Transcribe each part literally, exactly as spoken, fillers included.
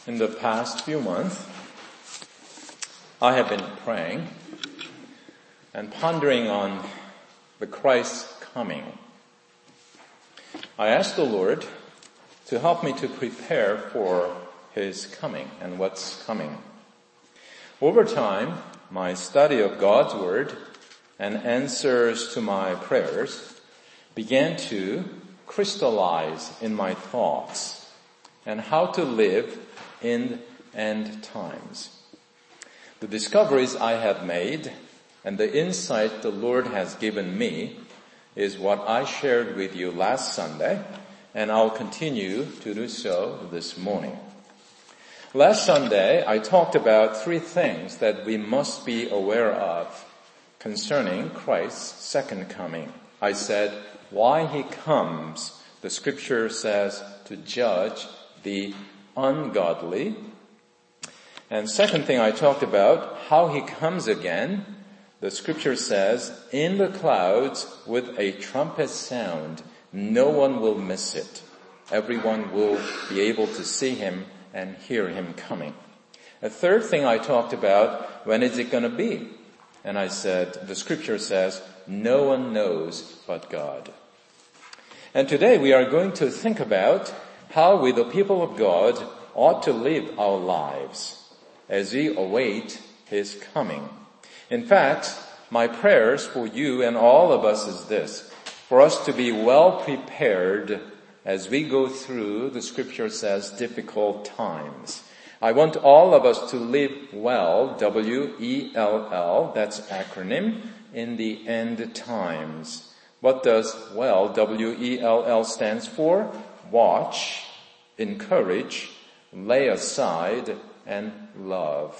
In the past few months, I have been praying and pondering on the Christ's coming. I asked the Lord to help me to prepare for His coming and what's coming. Over time, my study of God's Word and answers to my prayers began to crystallize in my thoughts and how to live in end times. The discoveries I have made and the insight the Lord has given me is what I shared with you last Sunday, and I'll continue to do so this morning. Last Sunday, I talked about three things that we must be aware of concerning Christ's second coming. I said, why He comes, the scripture says, to judge the ungodly. And second thing I talked about, how He comes again. The scripture says, in the clouds with a trumpet sound, no one will miss it. Everyone will be able to see Him and hear Him coming. A third thing I talked about, when is it going to be? And I said, the scripture says, no one knows but God. And today we are going to think about how we, the people of God, ought to live our lives as we await His coming. In fact, my prayers for you and all of us is this, for us to be well prepared as we go through, the scripture says, difficult times. I want all of us to live well, W E L L, that's acronym, in the end times. What does well, W E L L, stands for? Watch, encourage, lay aside, and love.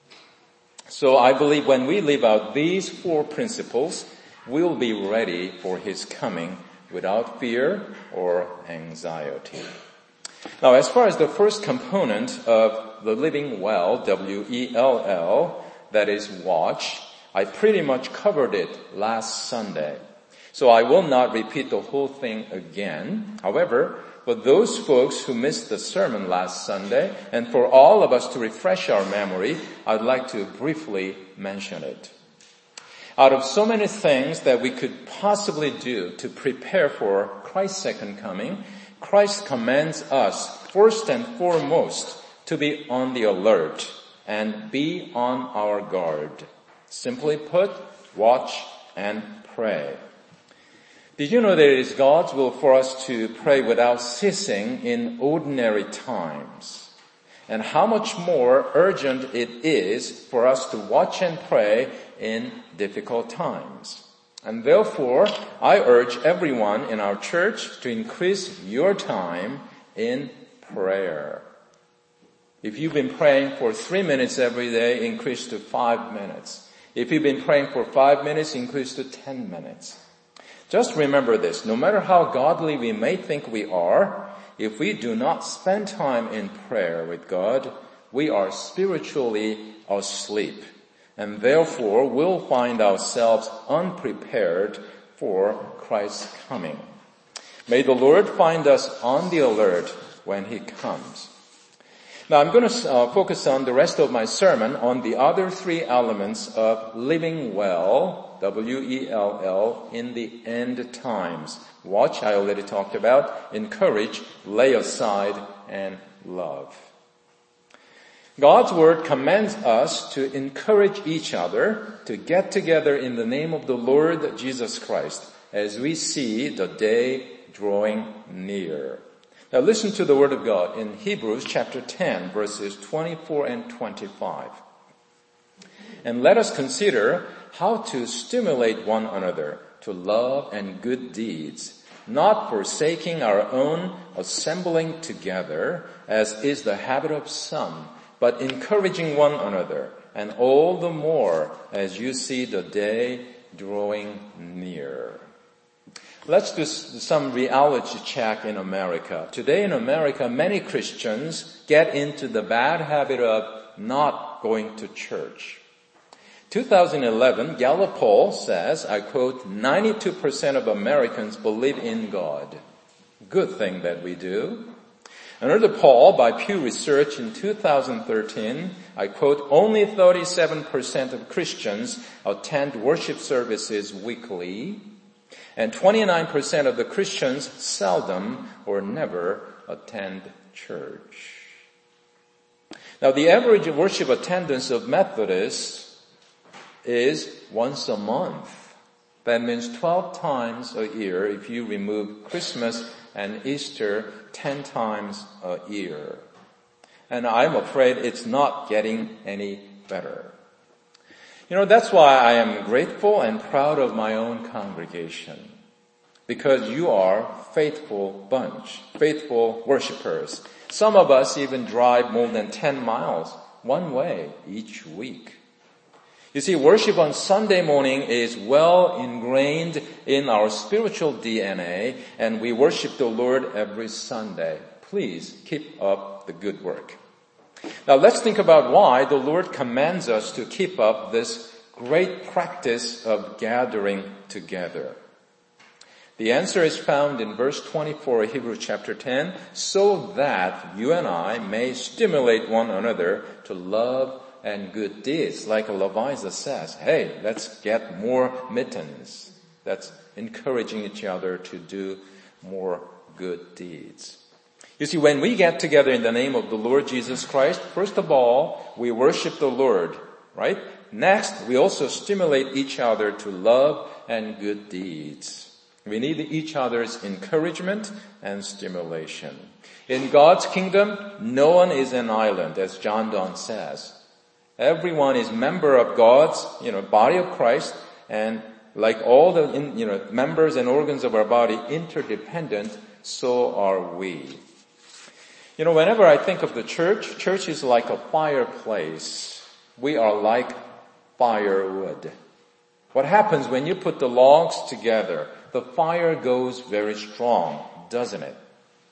So I believe when we live out these four principles, we'll be ready for His coming without fear or anxiety. Now, as far as the first component of the living well, W E L L, that is watch, I pretty much covered it last Sunday. So I will not repeat the whole thing again. However, for those folks who missed the sermon last Sunday, and for all of us to refresh our memory, I'd like to briefly mention it. Out of so many things that we could possibly do to prepare for Christ's second coming, Christ commands us first and foremost to be on the alert and be on our guard. Simply put, watch and pray. Did you know that it is God's will for us to pray without ceasing in ordinary times? And how much more urgent it is for us to watch and pray in difficult times. And therefore, I urge everyone in our church to increase your time in prayer. If you've been praying for three minutes every day, increase to five minutes. If you've been praying for five minutes, increase to ten minutes. Just remember this, no matter how godly we may think we are, if we do not spend time in prayer with God, we are spiritually asleep. And therefore, we'll find ourselves unprepared for Christ's coming. May the Lord find us on the alert when He comes. Now, I'm going to uh, focus on the rest of my sermon on the other three elements of living well, W E L L, in the end times. Watch, I already talked about. Encourage, lay aside, and love. God's Word commands us to encourage each other to get together in the name of the Lord Jesus Christ as we see the day drawing near. Now listen to the Word of God in Hebrews chapter ten, verses twenty-four and twenty-five. And let us consider how to stimulate one another to love and good deeds, not forsaking our own assembling together, as is the habit of some, but encouraging one another, and all the more as you see the day drawing near. Let's do some reality check in America. Today in America, many Christians get into the bad habit of not going to church. twenty eleven Gallup poll says, I quote, ninety-two percent of Americans believe in God. Good thing that we do. Another poll by Pew Research in two thousand thirteen, I quote, only thirty-seven percent of Christians attend worship services weekly, and twenty-nine percent of the Christians seldom or never attend church. Now, the average worship attendance of Methodists is once a month. That means twelve times a year if you remove Christmas and Easter ten times a year. And I'm afraid it's not getting any better. You know, that's why I am grateful and proud of my own congregation. Because you are a faithful bunch, faithful worshipers. Some of us even drive more than ten miles one way each week. You see, worship on Sunday morning is well ingrained in our spiritual D N A, and we worship the Lord every Sunday. Please keep up the good work. Now let's think about why the Lord commands us to keep up this great practice of gathering together. The answer is found in verse twenty-four of Hebrews chapter ten, so that you and I may stimulate one another to love and good deeds. Like Leviza says, hey, let's get more mittens. That's encouraging each other to do more good deeds. You see, when we get together in the name of the Lord Jesus Christ, first of all, we worship the Lord, right? Next, we also stimulate each other to love and good deeds. We need each other's encouragement and stimulation. In God's kingdom, no one is an island, as John Donne says. Everyone is member of God's, you know, body of Christ, and like all the, you know, members and organs of our body, interdependent, so are we. You know, whenever I think of the church, church is like a fireplace. We are like firewood. What happens when you put the logs together? The fire goes very strong, doesn't it?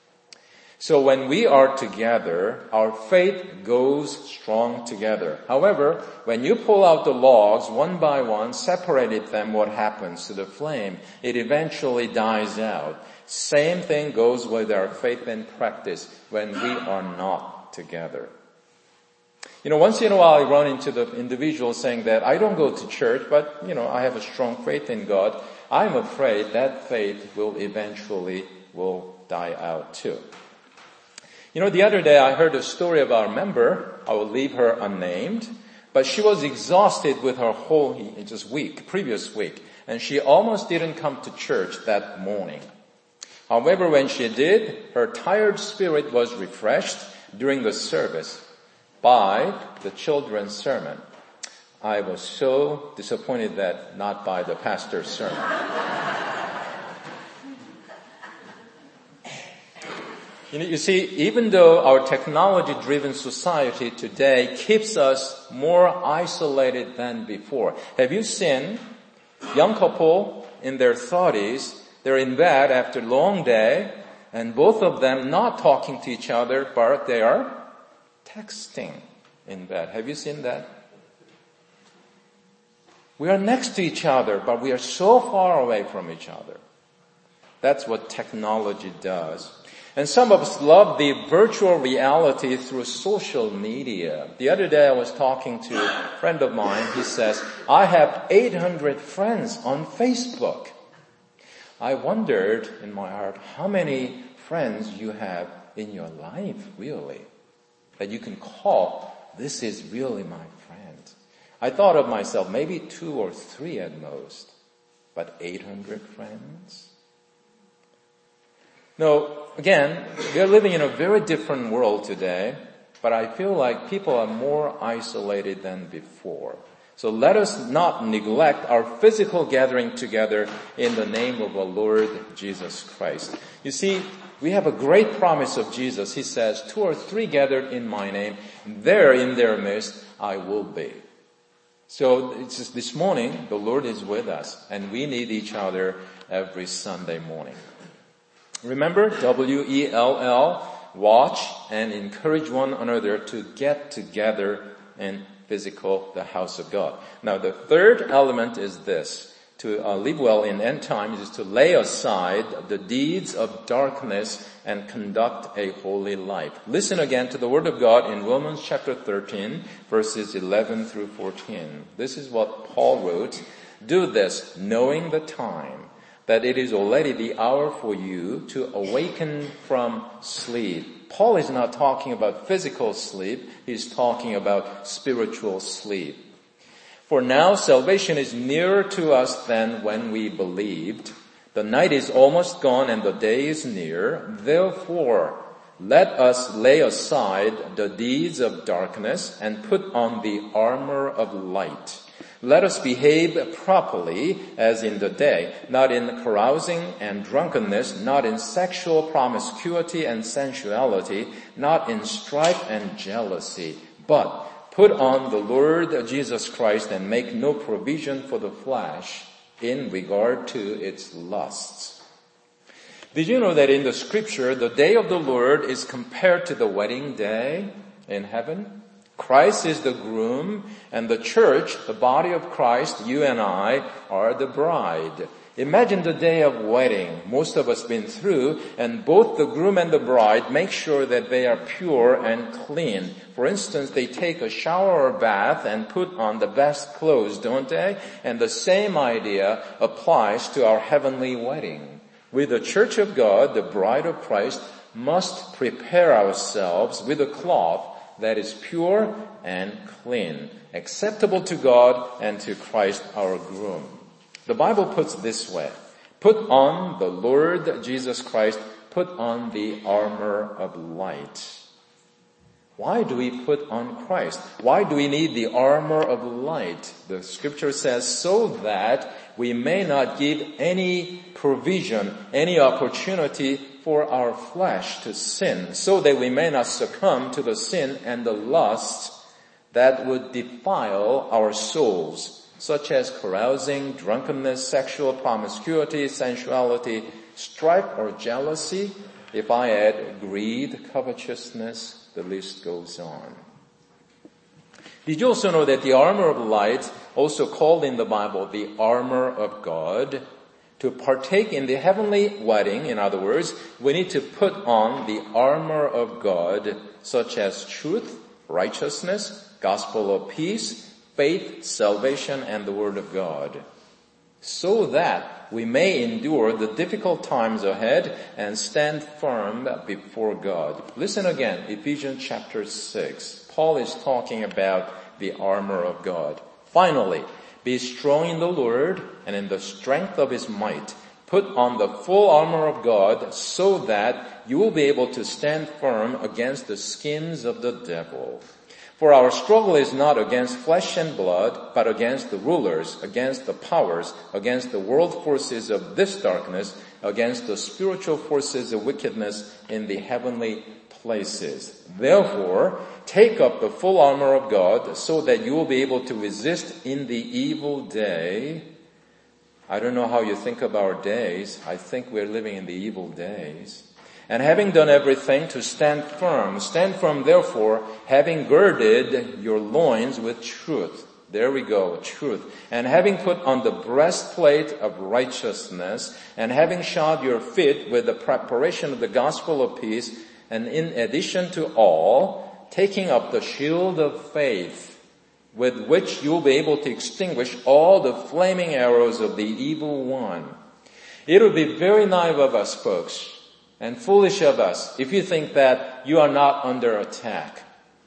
So when we are together, our faith goes strong together. However, when you pull out the logs one by one, separated them, what happens to the flame? It eventually dies out. Same thing goes with our faith and practice when we are not together. You know, once in a while I run into the individual saying that I don't go to church, but, you know, I have a strong faith in God. I'm afraid that faith will eventually will die out too. You know, the other day I heard a story about a member. I will leave her unnamed, but she was exhausted with her whole just week, previous week, and she almost didn't come to church that morning. However, when she did, her tired spirit was refreshed during the service by the children's sermon. I was so disappointed that not by the pastor's sermon. You know, you see, even though our technology-driven society today keeps us more isolated than before. Have you seen young couple in their thirties, they're in bed after a long day, and both of them not talking to each other, but they are texting in bed. Have you seen that? We are next to each other, but we are so far away from each other. That's what technology does. And some of us love the virtual reality through social media. The other day I was talking to a friend of mine. He says, I have eight hundred friends on Facebook. I wondered in my heart, how many friends you have in your life, really, that you can call, this is really my friend. I thought of myself, maybe two or three at most, but eight hundred friends? No, again, we are living in a very different world today, but I feel like people are more isolated than before. So let us not neglect our physical gathering together in the name of our Lord Jesus Christ. You see, we have a great promise of Jesus. He says, two or three gathered in my name, there in their midst I will be. So it's just this morning, the Lord is with us, and we need each other every Sunday morning. Remember, W E L L, watch and encourage one another to get together in physical, the house of God. Now the third element is this. to uh, live well in end times is to lay aside the deeds of darkness and conduct a holy life. Listen again to the word of God in Romans chapter thirteen, verses eleven through fourteen. This is what Paul wrote. Do this, knowing the time, that it is already the hour for you to awaken from sleep. Paul is not talking about physical sleep. He's talking about spiritual sleep. For now salvation is nearer to us than when we believed. The night is almost gone and the day is near. Therefore, let us lay aside the deeds of darkness and put on the armor of light. Let us behave properly as in the day, not in carousing and drunkenness, not in sexual promiscuity and sensuality, not in strife and jealousy, but put on the Lord Jesus Christ and make no provision for the flesh in regard to its lusts. Did you know that in the scripture, the day of the Lord is compared to the wedding day in heaven? Christ is the groom, and the church, the body of Christ, you and I, are the bride. Imagine the day of wedding most of us been through, and both the groom and the bride make sure that they are pure and clean. For instance, they take a shower or bath and put on the best clothes, don't they? And the same idea applies to our heavenly wedding. We, the church of God, the bride of Christ, must prepare ourselves with a cloth that is pure and clean, acceptable to God and to Christ our groom. The Bible puts it this way: put on the Lord Jesus Christ, put on the armor of light. Why do we put on Christ? Why do we need the armor of light? The scripture says, so that we may not give any provision, any opportunity for our flesh to sin, so that we may not succumb to the sin and the lusts that would defile our souls, such as carousing, drunkenness, sexual promiscuity, sensuality, strife or jealousy. If I add greed, covetousness, the list goes on. Did you also know that the armor of light, also called in the Bible the armor of God, to partake in the heavenly wedding, in other words, we need to put on the armor of God, such as truth, righteousness, gospel of peace, faith, salvation, and the word of God, so that we may endure the difficult times ahead and stand firm before God. Listen again, Ephesians chapter six. Paul is talking about the armor of God. Finally, be strong in the Lord and in the strength of his might. Put on the full armor of God so that you will be able to stand firm against the schemes of the devil. For our struggle is not against flesh and blood, but against the rulers, against the powers, against the world forces of this darkness, against the spiritual forces of wickedness in the heavenly places. Therefore, take up the full armor of God so that you will be able to resist in the evil day. I don't know how you think of our days. I think we're living in the evil days. And having done everything, to stand firm. Stand firm, therefore, having girded your loins with truth. There we go, truth. And having put on the breastplate of righteousness, and having shod your feet with the preparation of the gospel of peace, and in addition to all, taking up the shield of faith, with which you'll be able to extinguish all the flaming arrows of the evil one. It would be very naive of us, folks, and foolish of us, if you think that you are not under attack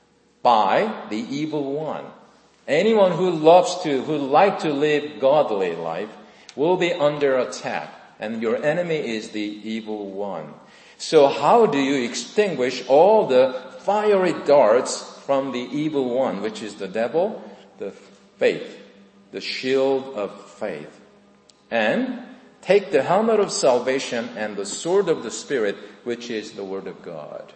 by the evil one. Anyone who loves to, who like to live godly life, will be under attack, and your enemy is the evil one. So how do you extinguish all the fiery darts from the evil one, which is the devil? The faith, the shield of faith. And take the helmet of salvation and the sword of the Spirit, which is the word of God.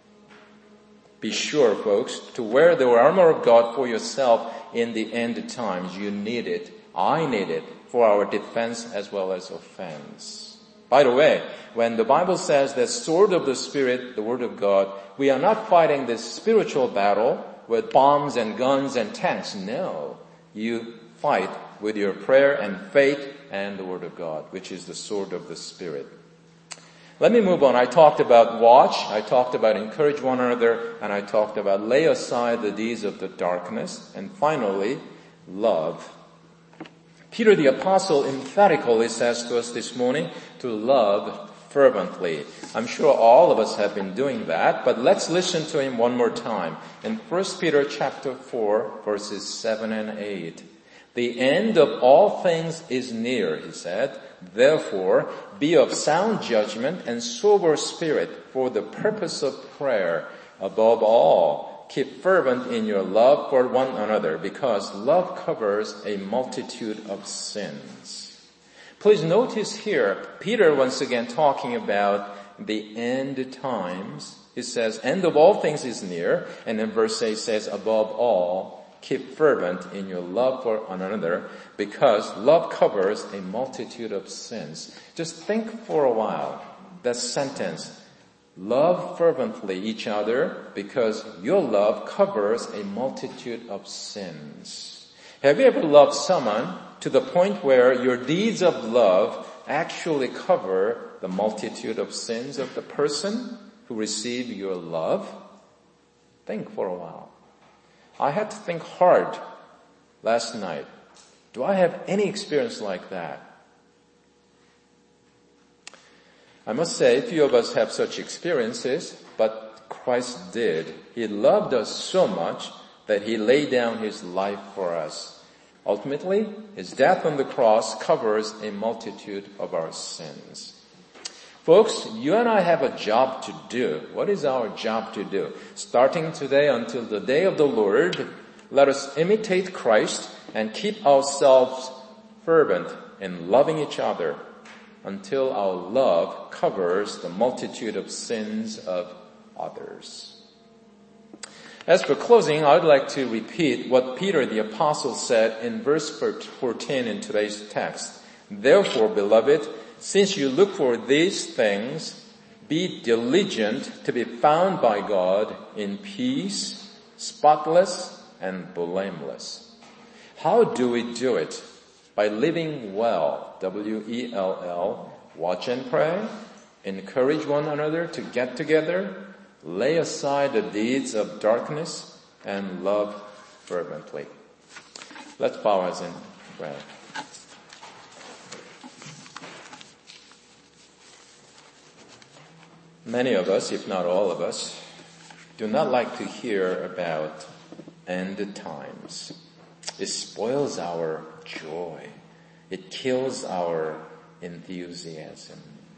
Be sure, folks, to wear the armor of God for yourself in the end times. You need it. I need it for our defense as well as offense. By the way, when the Bible says that sword of the Spirit, the word of God, we are not fighting this spiritual battle with bombs and guns and tanks. No. You fight with your prayer and faith and the Word of God, which is the sword of the Spirit. Let me move on. I talked about watch, I talked about encourage one another, and I talked about lay aside the deeds of the darkness, and finally, love. Peter the Apostle emphatically says to us this morning to love fervently. I'm sure all of us have been doing that, but let's listen to him one more time. In First Peter chapter four, verses seven and eight. The end of all things is near, he said. Therefore, be of sound judgment and sober spirit for the purpose of prayer. Above all, keep fervent in your love for one another, because love covers a multitude of sins. Please notice here, Peter once again talking about the end times. He says, end of all things is near, and in verse eight says, above all, keep fervent in your love for one another, because love covers a multitude of sins. Just think for a while, that sentence, love fervently each other, because your love covers a multitude of sins. Have you ever loved someone to the point where your deeds of love actually cover the multitude of sins of the person who received your love? Think for a while. I had to think hard last night. Do I have any experience like that? I must say, few of us have such experiences, but Christ did. He loved us so much that he laid down his life for us. Ultimately, his death on the cross covers a multitude of our sins. Folks, you and I have a job to do. What is our job to do? Starting today until the day of the Lord, let us imitate Christ and keep ourselves fervent in loving each other until our love covers the multitude of sins of others. As for closing, I would like to repeat what Peter the Apostle said in verse fourteen in today's text. Therefore, beloved, since you look for these things, be diligent to be found by God in peace, spotless, and blameless. How do we do it? By living well, W E L L, watch and pray, encourage one another to get together, lay aside the deeds of darkness, and love fervently. Let's bow our heads in prayer. Many of us, if not all of us, do not like to hear about end times. It spoils our joy. It kills our enthusiasm.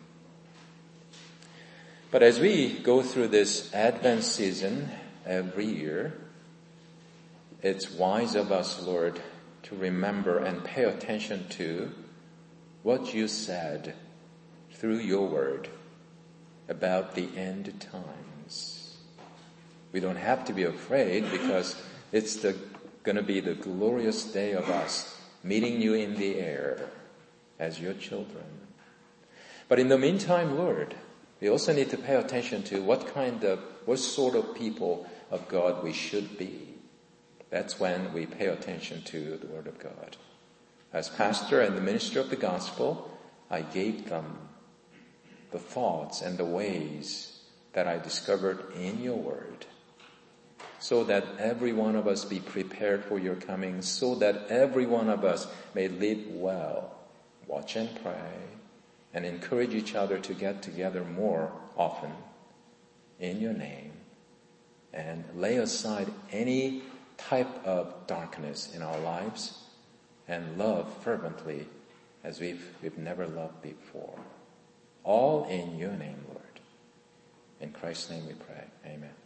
But as we go through this Advent season every year, it's wise of us, Lord, to remember and pay attention to what you said through your word about the end times. We don't have to be afraid, because it's the, going to be the glorious day of us meeting you in the air as your children. But in the meantime, Lord, we also need to pay attention to what kind of, what sort of people of God we should be. That's when we pay attention to the Word of God. As pastor and the minister of the gospel, I gave them the thoughts and the ways that I discovered in your word, so that every one of us be prepared for your coming, so that every one of us may live well, watch and pray, and encourage each other to get together more often in your name, and lay aside any type of darkness in our lives and love fervently as we've, we've never loved before. All in your name, Lord. In Christ's name we pray. Amen.